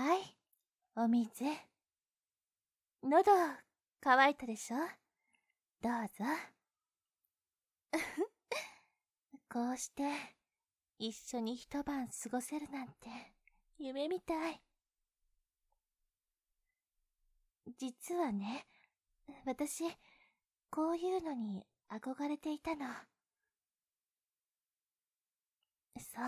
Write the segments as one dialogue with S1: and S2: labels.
S1: はい、お水。喉乾いたでしょ？どうぞ。こうして一緒に一晩過ごせるなんて夢みたい。実はね、私こういうのに憧れていたの。そう、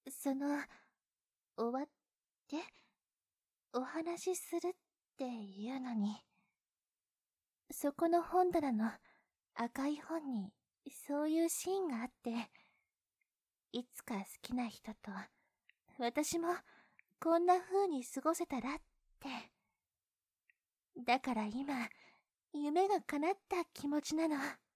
S1: 終わってお話しするっていうのに、そこの本棚の赤い本にそういうシーンがあって、いつか好きな人と私もこんな風に過ごせたらって。だから今、夢が叶った気持ちなの。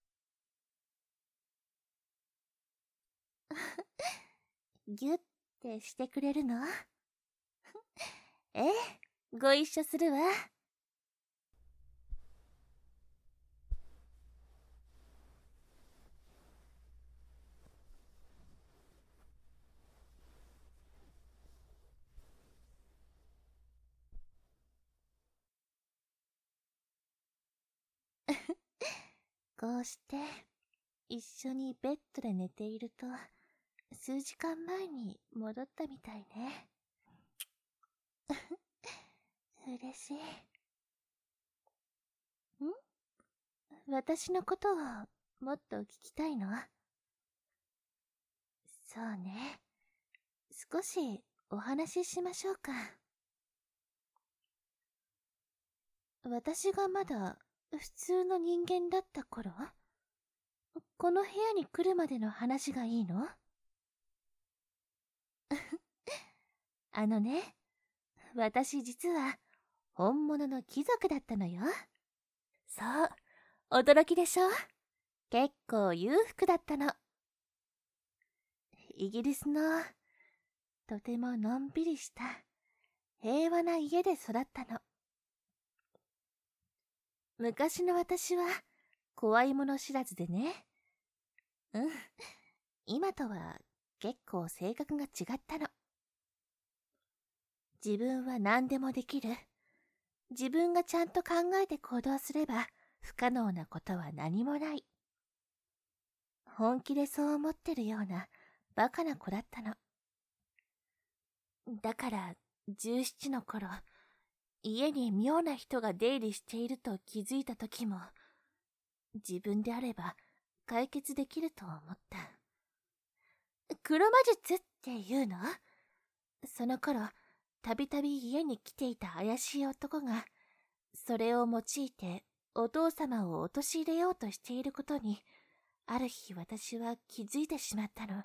S1: ギュッてしてくれるの？ええ、ご一緒するわ。こうして一緒にベッドで寝ていると、数時間前に戻ったみたいね。嬉しい。私のことをもっと聞きたいの？そうね。少しお話ししましょうか。私がまだ普通の人間だった頃、この部屋に来るまでの話がいいの？あのね、私実は本物の貴族だったのよ。そう、驚きでしょ？結構裕福だったの。イギリスのとてものんびりした平和な家で育ったの。昔の私は怖いもの知らずでね。今とは結構性格が違ったの。自分は何でもできる。自分がちゃんと考えて行動すれば不可能なことは何もない。本気でそう思ってるようなバカな子だったの。だから17の頃、家に妙な人が出入りしていると気づいた時も、自分であれば解決できると思った。黒魔術っていうの？その頃、たびたび家に来ていた怪しい男が、それを用いてお父様を陥れようとしていることに、ある日私は気づいてしまったの。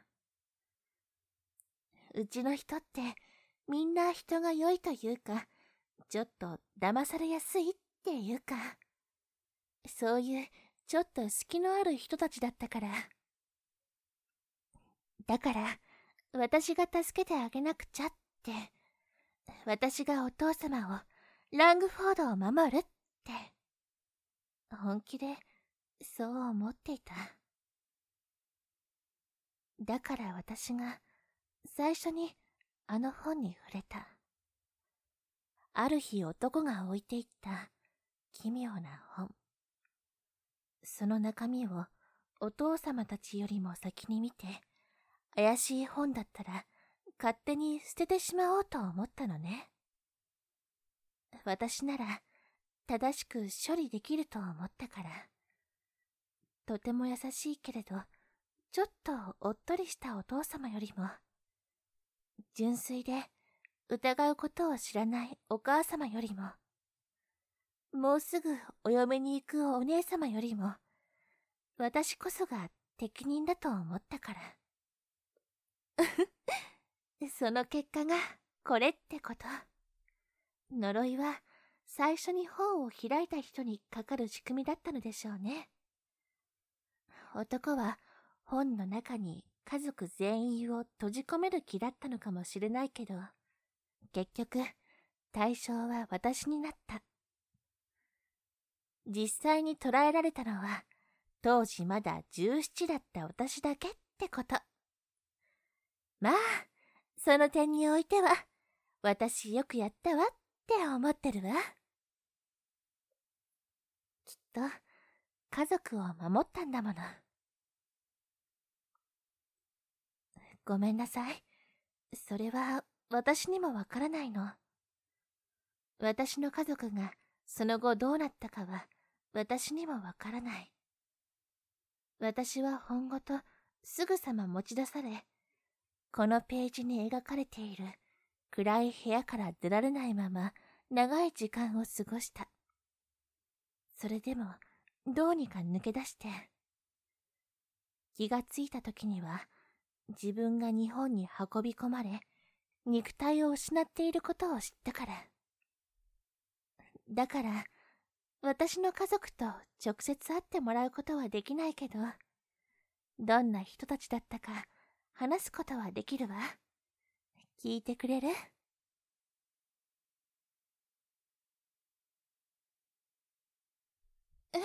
S1: うちの人ってみんな人が良いというか、ちょっと騙されやすいっていうか、そういうちょっと隙のある人たちだったから。だから私が助けてあげなくちゃって、私がお父様を、ラングフォードを守るって、本気でそう思っていた。だから私が最初にあの本に触れた。ある日男が置いていった奇妙な本。その中身をお父様たちよりも先に見て、怪しい本だったら勝手に捨ててしまおうと思ったのね。私なら正しく処理できると思ったから。とても優しいけれど、ちょっとおっとりしたお父様よりも、純粋で疑うことを知らないお母様よりも、もうすぐお嫁に行くお姉様よりも、私こそが適任だと思ったから。その結果がこれってこと。呪いは最初に本を開いた人にかかる仕組みだったのでしょうね。男は本の中に家族全員を閉じ込める気だったのかもしれないけど、結局対象は私になった。実際に捕らえられたのは当時まだ17だった私だけってこと。まあその点においては私よくやったわって思ってるわ。きっと家族を守ったんだもの。ごめんなさい。それは私にもわからないの。私の家族がその後どうなったかは私にもわからない。私は本ごとすぐさま持ち出され、このページに描かれている暗い部屋から出られないまま長い時間を過ごした。それでもどうにか抜け出して、気がついた時には自分が日本に運び込まれ、肉体を失っていることを知ったから。だから、私の家族と直接会ってもらうことはできないけど、どんな人たちだったか話すことはできるわ。聞いてくれる？え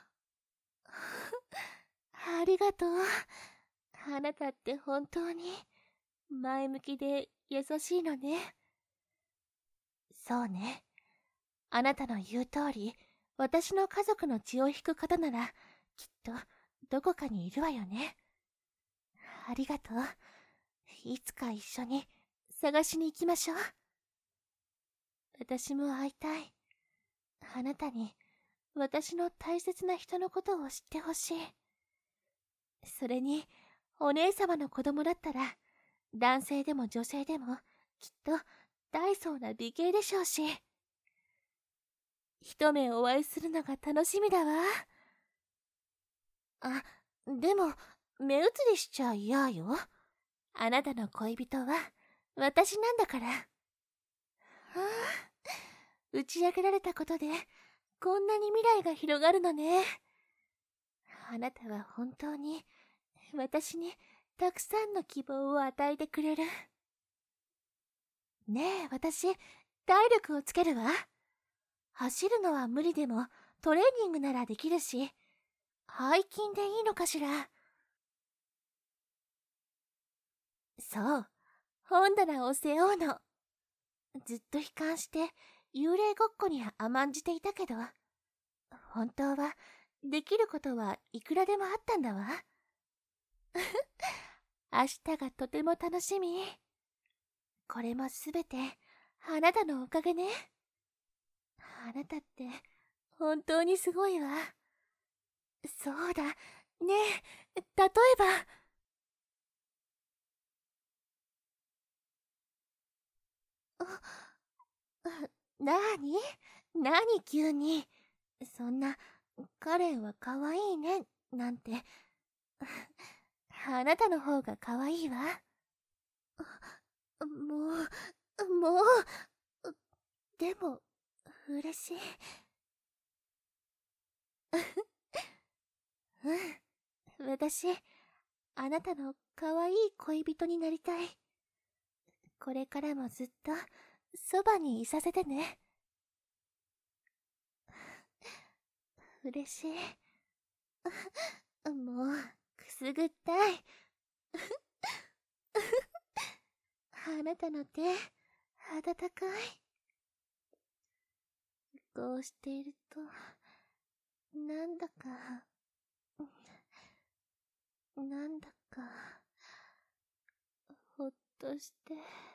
S1: ありがとう。あなたって本当に前向きで優しいのね。そうね。あなたの言う通り、私の家族の血を引く方なら、きっとどこかにいるわよね。ありがとう。いつか一緒に探しに行きましょう。私も会いたい。あなたに私の大切な人のことを知ってほしい。それに、お姉様の子供だったら、男性でも女性でもきっと大層な美形でしょうし、一目お会いするのが楽しみだわ。あ、でも目移りしちゃ嫌よ。あなたの恋人は私なんだから。はあ、打ち明けられたことでこんなに未来が広がるのね。あなたは本当に私にたくさんの希望を与えてくれる。ねえ、私体力をつけるわ。走るのは無理でもトレーニングならできるし、背筋でいいのかしら。そう、本棚を背負うの。ずっと悲観して幽霊ごっこに甘んじていたけど、本当はできることはいくらでもあったんだわ。明日がとても楽しみ。これもすべてあなたのおかげね。あなたって本当にすごいわ。そうだね。え、例えば、なになに急に。そんな、カレンは可愛いねなんて。あなたの方が可愛いわ。もう、でも嬉しい。うん、私あなたの可愛い恋人になりたい。これからもずっとそばにいさせてね。嬉しい。もうくすぐったい。あなたの手温かい。こうしているとなんだかなんだかほっとして。